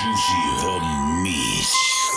Juicy the Mist.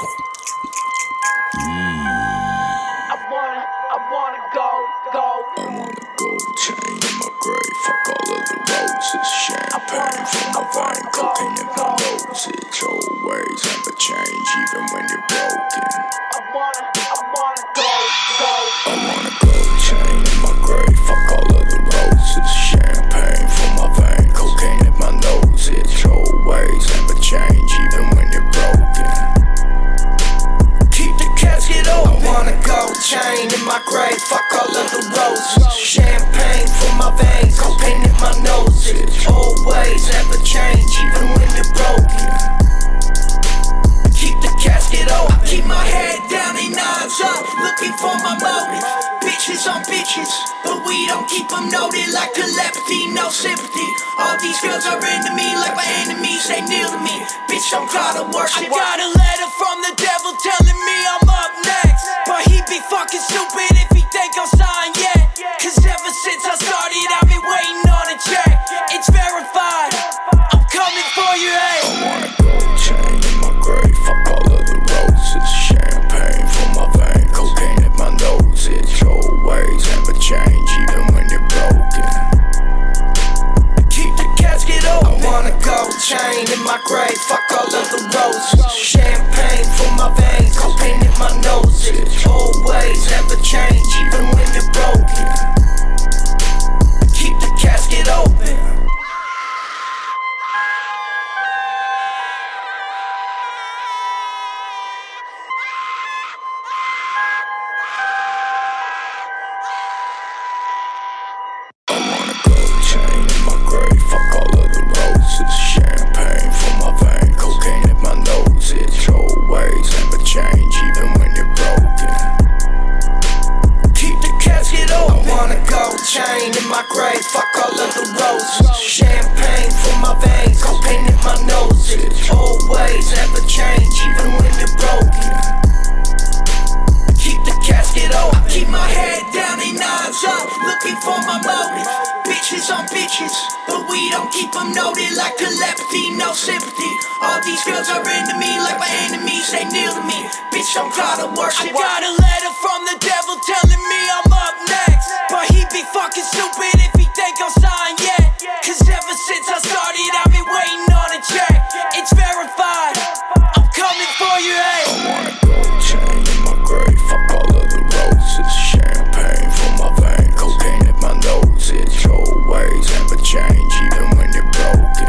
I wanna go. I want a gold chain in my grave, fuck all of the roses. Champagne from my vein, cocaine in my nose. It's always have a change, even when you're broken. I wanna go. I want a gold chain in my grave, fuck all of the roses. Champagne from my vein, cocaine in my nose. It's always have a change, even when you're broken. Keep the casket open. I want a gold chain in my grave, fuck all of the roses. Champagne from my veins, cocaine in my nose. It's always ever change, even when you're broken. Keep the casket open. I keep my head down, they nines up, looking for my motive. Bitches on bitches, but we don't keep them noted like telepathy, no sympathy. All these girls are into me like my enemies, they kneel to me. Bitch, I'm gotta worship. I got a letter from the devil telling me I'm up next, but he be fucking stupid if he think I'll sign yet. Cause ever since I started, I've been waiting on a check. It's verified, I'm coming for you, hey. I want a gold chain in my grave, fuck all of the roses. Champagne from my vein, cocaine in my nose. It's always have a change, even when you're broken. Keep the casket open. I want a gold chain in my grave, fuck all of the roses. Champagne from my veins, cocaine in my nose. It's always have a change, even when you're broken. Keep the casket open. I want a gold chain in my grave, fuck all of the roses. Champagne from my vein, cocaine in my nose. It's always have a change, even when you're broken. Keep the casket open. I want a gold chain in my grave, fuck all of the roses. Champagne from my veins, cocaine in my nose. It's always ever change, even when you're broken. Keep the casket open. I keep my head down, they nines up, looking for my motive. Bitches on bitches, but we don't keep them noted like telepathy, no sympathy. All these girls are into me like my enemies, they kneel to me. Bitch, I'm gotta worship. I got a letter from the devil telling me I'm up next, but he be fucking stupid if he think I'll sign yet. Cause ever since I started, I've been waiting on a check. It's verified, I'm coming for you, hey. I want a gold chain in my grave, fuck all of the roses. Champagne from my vein, cocaine in my nose. It's always have a change, even when you're broken.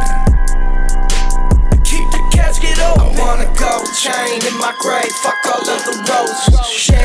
Keep the casket open. I want a gold chain in my grave, fuck all of the roses.